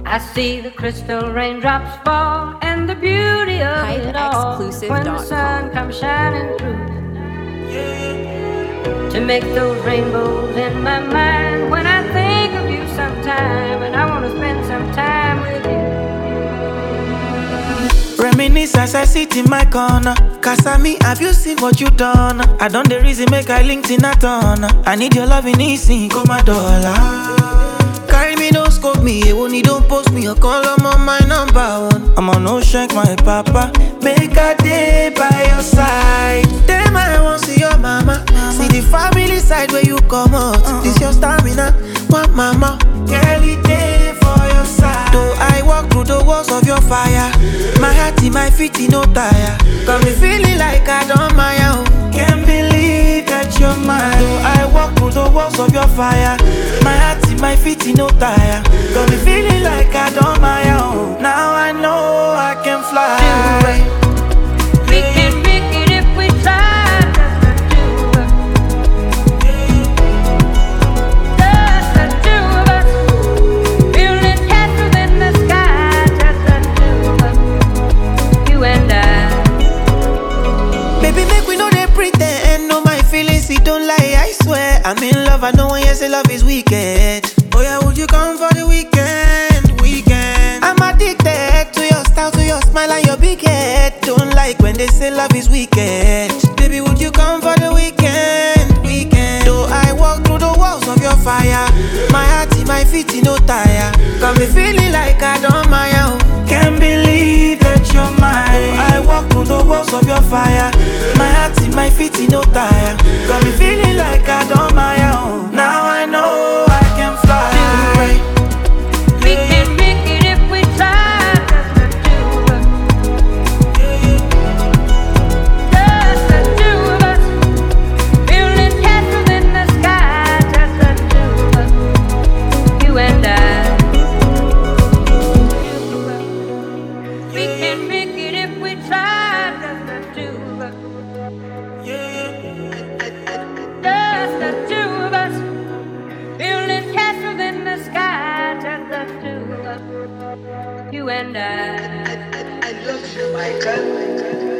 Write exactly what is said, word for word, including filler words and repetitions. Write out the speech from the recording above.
I see the crystal raindrops fall and the beauty of it all when the sun comes shining through to make those rainbows in my mind when I think of you sometime and I want to spend some time with you. Reminisce as I sit in my corner. Kasami, have you seen what you done? I done the reason make I linked in a ton. I need your love in easy, come my dollar. Carry me, don't scope me, only don't post me. Or call them on my number one. I'm on no shank, my papa. Make a day by your side. Damn, I want see your mama. See the family side where you come out. This your stamina, one mama. Girlie day for your side. Though I walk through the walls of your fire, my heart in my feet in no tire. Got me feeling like I don't my own. Can't believe that you're mine. Though I walk through the walls of your fire, my heart in my feet in no tire. Got me feeling like I don't my own. Now I know I can fly. We can make it if we try. Just the two of us. Building castles in the sky. Just the two of us. You and I. Baby, make we know they pretend. No, my feelings, it don't lie, I swear. I'm in love, I know when you say love is wicked. Oh yeah, would you come for the weekend, weekend? I'm addicted to your style, to your smile and your big head. Don't like when they say love is wicked. Baby, would you come for the weekend, weekend? Though I walk through the walls of your fire, my heart in my feet in no tire. Got me feeling like I don't my own. Can't believe that you're mine. I walk through the walls of your fire, my heart in my feet in no tire. Got me feeling like I don't my own. Now I know I can fly. We can make it if we try. Just the two of us. Just the two of us. Building castles in the sky. Just the two of us. You and I. We can make it if we try. Just the two of us. Just the two of us. Building castles in the sky. Just the two of us. You and I. I love you, Michael.